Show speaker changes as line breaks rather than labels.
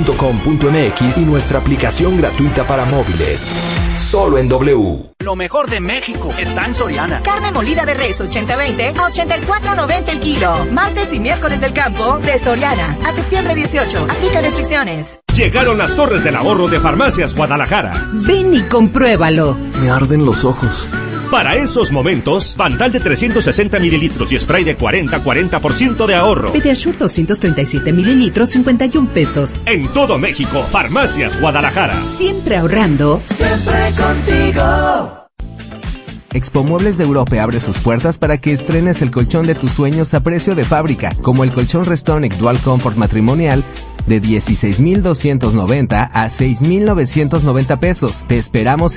w.com.mx y nuestra aplicación gratuita para móviles. Solo en W.
Lo mejor de México está en Soriana.
Carne molida de res 80-20 a 84.90 el kilo. Martes y miércoles del campo de Soriana a septiembre 18. Aplica restricciones.
Llegaron las torres del ahorro de Farmacias Guadalajara.
Ven y compruébalo.
Me arden los ojos.
Para esos momentos, Bantal de 360 mililitros y spray de 40% de ahorro.
Pediasure 237 mililitros, 51 pesos.
En todo México, Farmacias Guadalajara.
Siempre ahorrando.
Siempre contigo.
Expo Muebles de Europa abre sus puertas para que estrenes el colchón de tus sueños a precio de fábrica, como el colchón Restonic Dual Comfort matrimonial de 16,290 a 6,990 pesos. Te esperamos